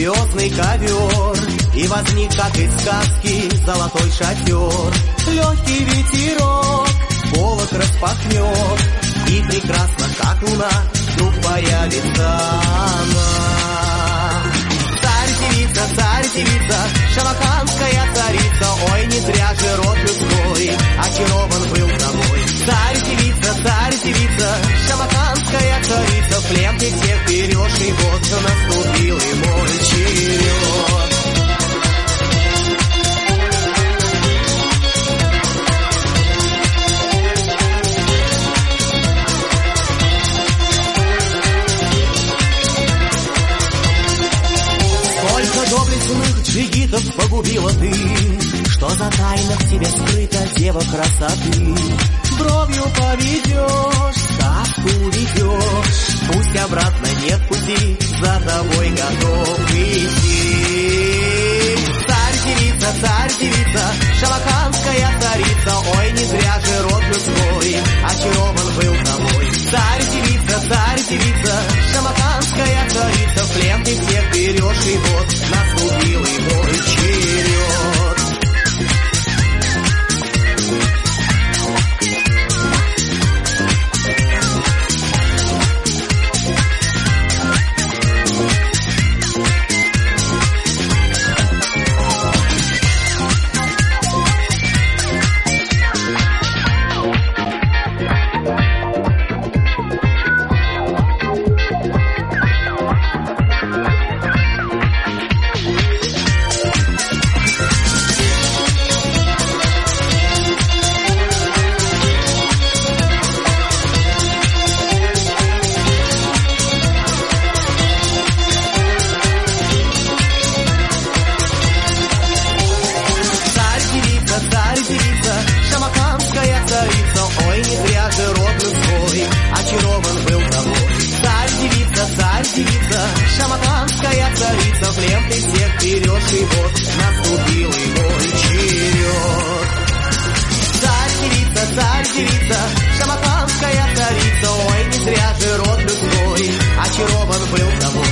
звездный ковер, и возник, как из сказки, золотой шатер. Легкий ветерок полог распахнет, и прекрасно, как луна, вдруг появится она. Царь-девица, шамаханская царица, ой, не зря же род людской очарован был тобой. Царь-девица, шамаханская царица, в плен ты всех берешь, и вот наступил и мой черед. Доблестных джигитов погубила ты, что за тайна в тебе скрыта, дева красоты? Бровью поведешь, сказку ведешь, пусть обратно нет пути, за тобой готов идти. Царь-девица, шамаханская царица, ой, не зря же род людской очарован был тобой. Царь-девица, шамаханская царица, в плен ты всех берешь, и вот наступил и мой черед. Шамаханская царица, ой, не зря же род людской очарован был тобой. Царь-девица, шамаханская царица, в плен ты всех берешь, и вот наступил и мой черед. Царь-девица, шамаханская царица, ой, не зря же род людской очарован был тобой.